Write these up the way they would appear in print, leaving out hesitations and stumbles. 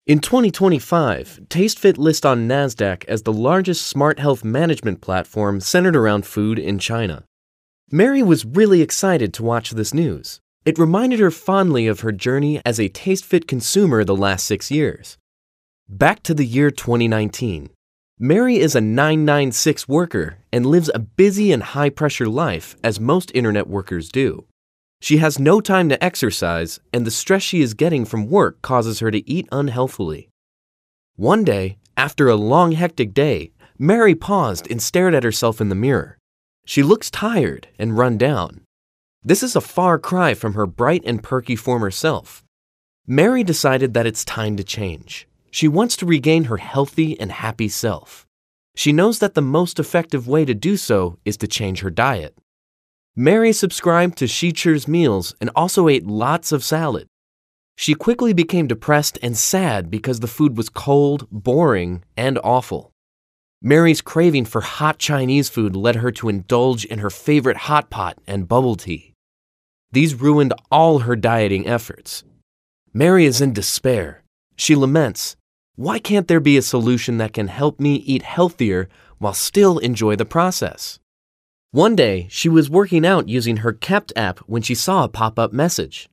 In 2025, TasteFit lists on NASDAQ as the largest smart health management platform centered around food in China. Mary was really excited to watch this news. It reminded her fondly of her journey as a TasteFit consumer the last 6 years. Back to the year 2019. Mary is a 996 worker and lives a busy and high-pressure life as most internet workers do. She has no time to exercise, and the stress she is getting from work causes her to eat unhealthily. One day, after a long, hectic day, Mary paused and stared at herself in the mirror. She looks tired and run down. This is a far cry from her bright and perky former self. Mary decided that it's time to change. She wants to regain her healthy and happy self. She knows that the most effective way to do so is to change her diet. Mary subscribed to Shechu's meals and also ate lots of salad. She quickly became depressed and sad because the food was cold, boring, and awful. Mary's craving for hot Chinese food led her to indulge in her favorite hot pot and bubble tea. These ruined all her dieting efforts. Mary is in despair. She laments, "Why can't there be a solution that can help me eat healthier while still enjoy the process?" One day, she was working out using her Kept app when she saw a pop-up message.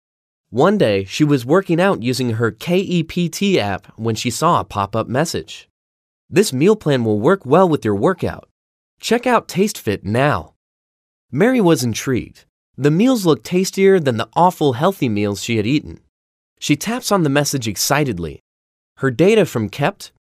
This meal plan will work well with your workout. Check out TasteFit now. Mary was intrigued. The meals looked tastier than the awful healthy meals she had eaten. She taps on the message excitedly. Her data from Kept